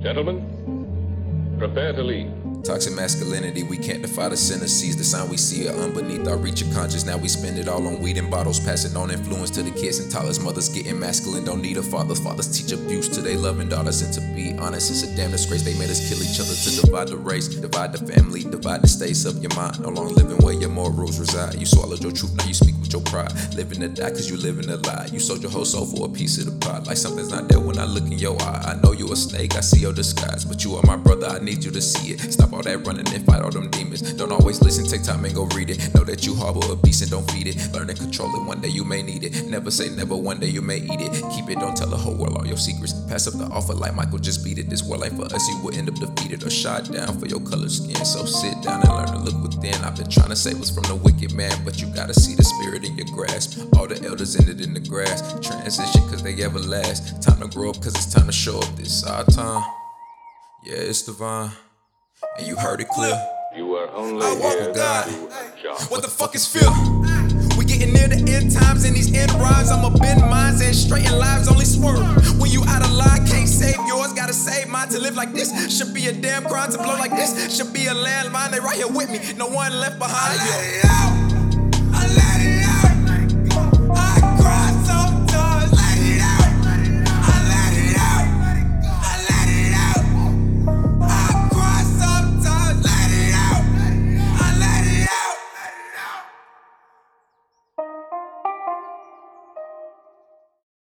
Gentlemen, prepare to leave. Toxic masculinity, we can't defy the sinner. Sees the sign we see it underneath our reach of conscience. Now we spend it all on weed and bottles, passing on influence to the kids and toddlers. Mothers getting masculine, don't need a father. Fathers teach abuse to their loving daughters. And to be honest, it's a damn disgrace. They made us kill each other to divide the race, divide the family, divide the states of your mind. No longer living where your morals reside. You swallowed your truth, now you speak with your pride. Living to die cause you living a lie. You sold your whole soul for a piece of the pie. Like something's not there when I look in your eye. I know you a snake, I see your disguise, but you are my brother, I need you to see it. Stop all that running and fight all them demons. Don't always listen, take time and go read it. Know that you harbor a beast and don't feed it. Learn and control it, one day you may need it. Never say never, one day you may eat it. Keep it, don't tell the whole world all your secrets. Pass up the offer like Michael, just beat it. This world ain't for us, you will end up defeated or shot down for your colored skin. So sit down and learn to look within. I've been trying to save us from the wicked man, but you gotta see the spirit in your grasp. All the elders ended in the grass. Transition cause they ever last. Time to grow up cause it's time to show up. This our time. Yeah, it's divine. And you heard it clear. You are only I walk here with God. to do a job. What the fuck is fear? We getting near the end times and these end rhymes. I'ma bend minds and straighten lives, only swerve. When you out of line, can't save yours, gotta save mine. To live like this should be a damn crime. To blow like this should be a landmine. They right here with me, no one left behind.